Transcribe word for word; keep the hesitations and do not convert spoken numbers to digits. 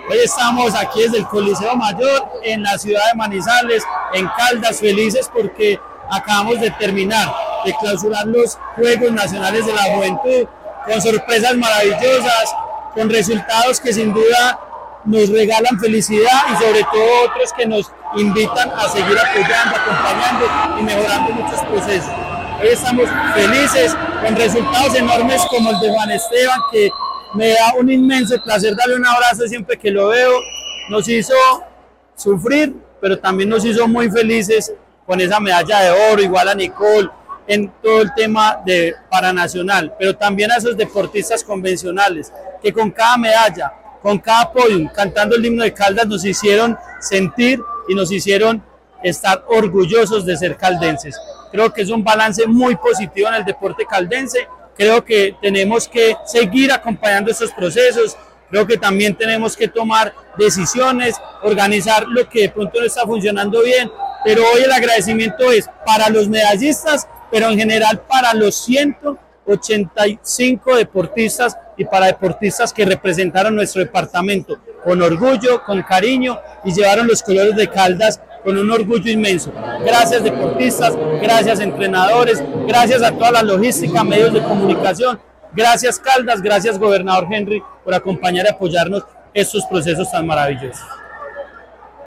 Hoy estamos aquí desde el Coliseo Mayor en la ciudad de Manizales, en Caldas, felices porque acabamos de terminar de clausurar los Juegos Nacionales de la Juventud con sorpresas maravillosas, con resultados que sin duda nos regalan felicidad y sobre todo otros que nos invitan a seguir apoyando, acompañando y mejorando muchos procesos. Hoy estamos felices con resultados enormes como el de Juan Esteban, que me da un inmenso placer darle un abrazo siempre que lo veo. Nos hizo sufrir, pero también nos hizo muy felices con esa medalla de oro, igual a Nicole, en todo el tema de paranacional, pero también a esos deportistas convencionales, que con cada medalla, con cada podium, cantando el himno de Caldas, nos hicieron sentir y nos hicieron estar orgullosos de ser caldenses. Creo que es un balance muy positivo en el deporte caldense. Creo que tenemos que seguir acompañando estos procesos, creo que también tenemos que tomar decisiones, organizar lo que de pronto no está funcionando bien, pero hoy el agradecimiento es para los medallistas, pero en general para los ciento ochenta y cinco deportistas y para deportistas que representaron nuestro departamento con orgullo, con cariño y llevaron los colores de Caldas con un orgullo inmenso. Gracias deportistas, gracias entrenadores, gracias a toda la logística, medios de comunicación, gracias Caldas, gracias gobernador Henry por acompañar y apoyarnos estos procesos tan maravillosos.